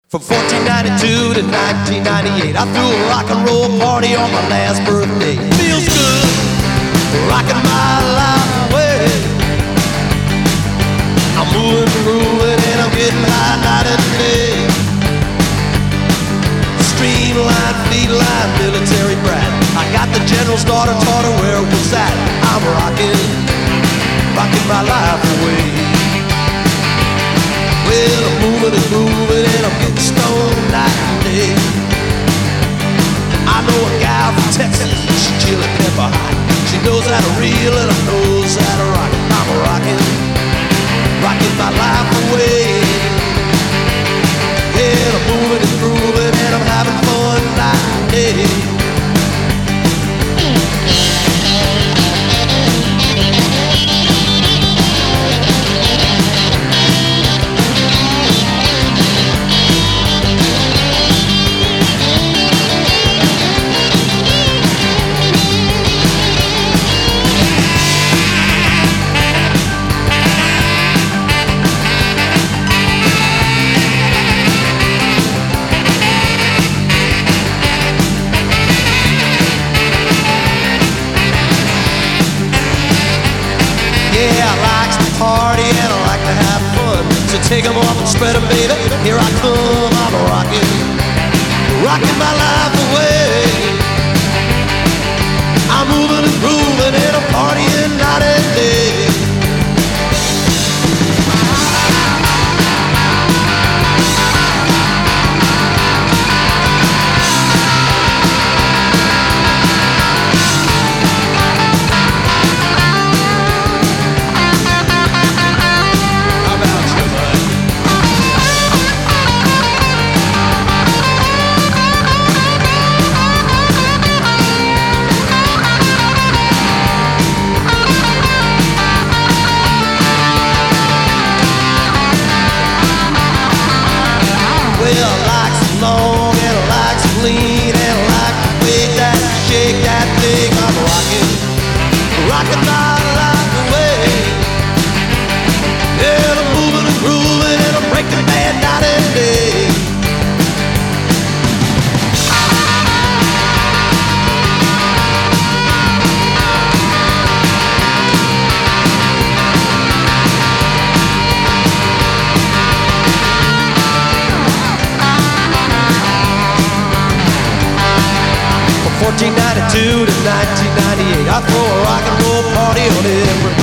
From 1492 to 1998, I threw a rock and roll party on my last birthday. Feels good, rocking my life away. I'm moving and grooving and I'm getting high night and day. Streamline, fleet line, military brat. I got the general's daughter, taught her where it was at. I'm rocking my life away. Well, I'm moving and grooving and I'm getting stoned night and day. I know a gal from Texas, she chili pepper hot. She knows how to reel and I knows how to rock. I'm rocking my life away. Yeah, I'm moving and grooving and I'm having fun night and day. Yeah, I like to party and I like to have fun. So take 'em off and spread 'em, baby. Here I come, I'm rocking my life away. I'm moving and grooving and I'm partying night and day. Well, I like some long and I like some lean and I like to wake that, shake that thing. I'm rocking my life away. Yeah, I'm moving and grooving and I'm breaking bad night and day. From 1492 to 1998, I throw a rock and roll party on every